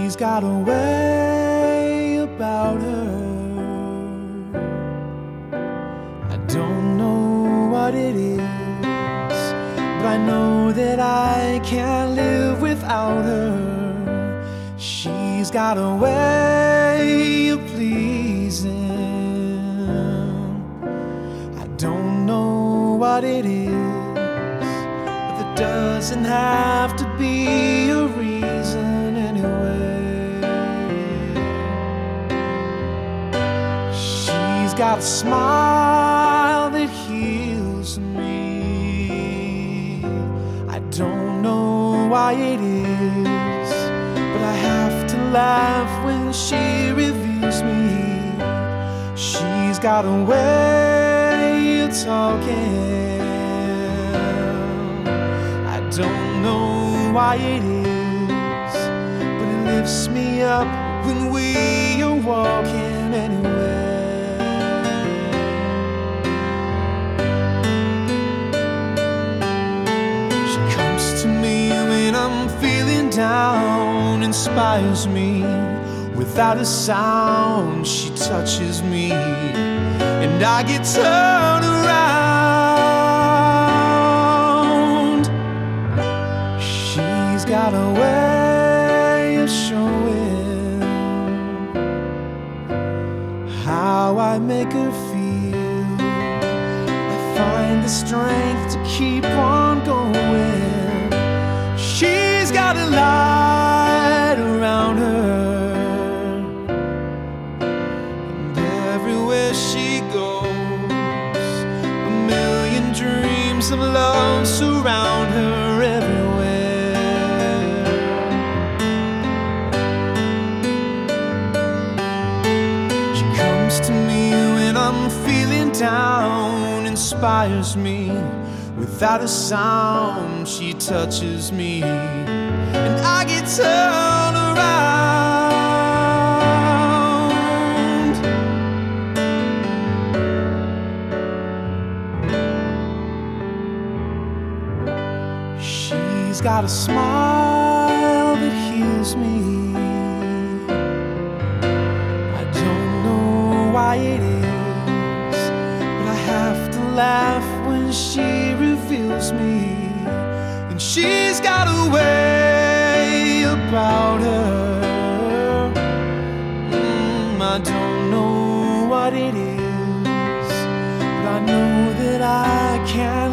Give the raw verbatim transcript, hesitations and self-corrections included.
She's got a way about her. I don't know what it is, but I know that I can't live without her. She's got a way of pleasing. I don't know what it is, but there doesn't have to be a reason anyway. She's got a smile that heals me. I don't know why it is, but I have to laugh when she reveals me. She's got a way of talking. I don't know why it is, but it lifts me up when we are walking anywhere. She comes to me when I'm feeling down, inspires me without a sound. She touches me and I get turned around. She's got a way of showing how I make her feel. I find the strength to keep on going. She's got a light around her, and everywhere she goes, a million dreams of love surround her everywhere. She comes to me when I'm feeling down, inspires me without a sound. She touches me and I get turned around. She's got a smile that heals me. I don't know why it is, but I have to laugh when she reveals me. And she's got a way about her. mm, I don't know what it is, but I know that I can't